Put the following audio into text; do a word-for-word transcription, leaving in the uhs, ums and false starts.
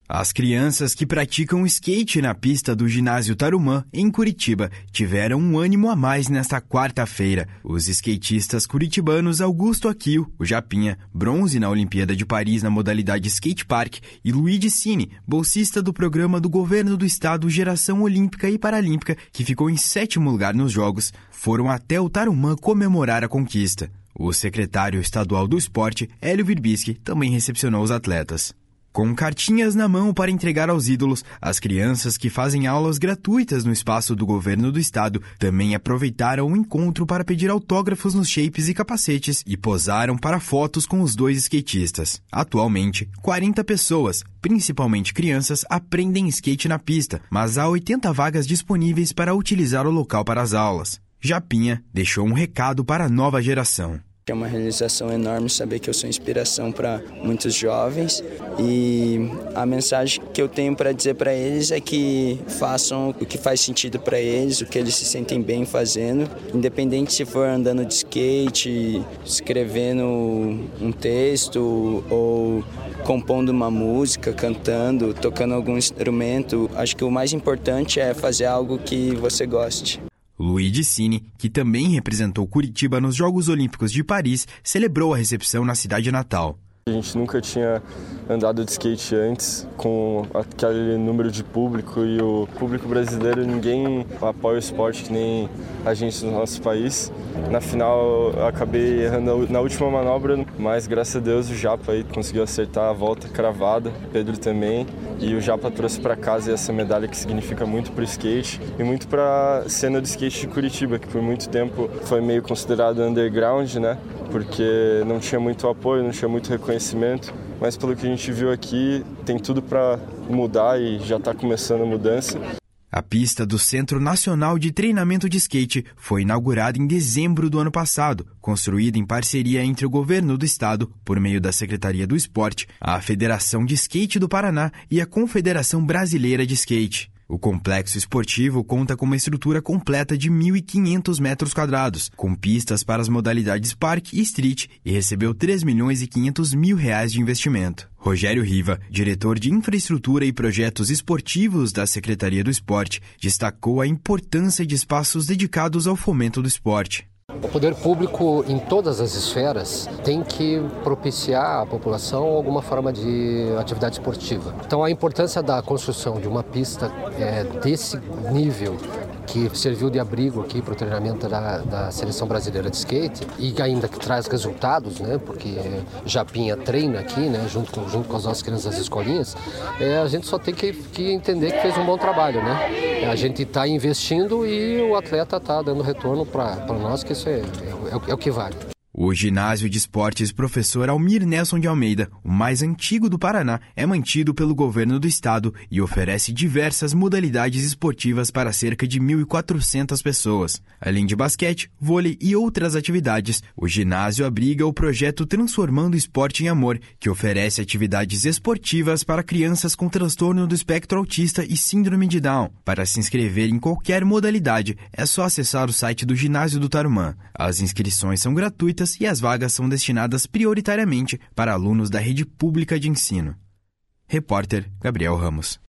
As crianças que praticam skate na pista do Ginásio Tarumã, em Curitiba, tiveram um ânimo a mais nesta quarta-feira. Os skatistas curitibanos Augusto Aquil, o Japinha, bronze na Olimpíada de Paris na modalidade skate park, e Luigi Cini, bolsista do programa do governo do estado Geração Olímpica e Paralímpica, que ficou em sétimo lugar nos Jogos, foram até o Tarumã comemorar a conquista. O secretário estadual do esporte, Hélio Virbisky, também recepcionou os atletas. Com cartinhas na mão para entregar aos ídolos, as crianças que fazem aulas gratuitas no espaço do governo do estado também aproveitaram o encontro para pedir autógrafos nos shapes e capacetes e posaram para fotos com os dois skatistas. Atualmente, quarenta pessoas, principalmente crianças, aprendem skate na pista, mas há oitenta vagas disponíveis para utilizar o local para as aulas. Japinha deixou um recado para a nova geração. É uma realização enorme saber que eu sou inspiração para muitos jovens e a mensagem que eu tenho para dizer para eles é que façam o que faz sentido para eles, o que eles se sentem bem fazendo, independente se for andando de skate, escrevendo um texto ou compondo uma música, cantando, tocando algum instrumento. Acho que o mais importante é fazer algo que você goste. Luigi Cini, que também representou Curitiba nos Jogos Olímpicos de Paris, celebrou a recepção na cidade natal. A gente nunca tinha andado de skate antes, com aquele número de público, e o público brasileiro, ninguém apoia o esporte que nem a gente no nosso país. Na final eu acabei errando na última manobra, mas graças a Deus o Japa aí conseguiu acertar a volta cravada, Pedro também, e o Japa trouxe para casa essa medalha que significa muito para o skate e muito para a cena do skate de Curitiba, que por muito tempo foi meio considerado underground, né? Porque não tinha muito apoio, não tinha muito reconhecimento, mas pelo que a gente viu aqui, tem tudo para mudar e já está começando a mudança. A pista do Centro Nacional de Treinamento de Skate foi inaugurada em dezembro do ano passado, construída em parceria entre o governo do estado, por meio da Secretaria do Esporte, a Federação de Skate do Paraná e a Confederação Brasileira de Skate. O complexo esportivo conta com uma estrutura completa de mil e quinhentos metros quadrados, com pistas para as modalidades park e street, e recebeu três milhões e quinhentos mil reais de investimento. Rogério Riva, diretor de Infraestrutura e Projetos Esportivos da Secretaria do Esporte, destacou a importância de espaços dedicados ao fomento do esporte. O poder público, em todas as esferas, tem que propiciar à população alguma forma de atividade esportiva. Então, a importância da construção de uma pista é, desse nível, que serviu de abrigo aqui para o treinamento da, da Seleção Brasileira de Skate e ainda que traz resultados, né, porque Japinha treina aqui, né, junto com, junto com as nossas crianças das escolinhas, é, a gente só tem que, que entender que fez um bom trabalho, né? A gente está investindo e o atleta está dando retorno para nós, que isso é, é, é o que vale. O ginásio de esportes Professor Almir Nelson de Almeida, o mais antigo do Paraná, é mantido pelo governo do estado e oferece diversas modalidades esportivas para cerca de mil e quatrocentas pessoas. Além de basquete, vôlei e outras atividades, o ginásio abriga o projeto Transformando Esporte em Amor, que oferece atividades esportivas para crianças com transtorno do espectro autista e síndrome de Down. Para se inscrever em qualquer modalidade, é só acessar o site do Ginásio do Tarumã. As inscrições são gratuitas e as vagas são destinadas prioritariamente para alunos da rede pública de ensino. Repórter Gabriel Ramos.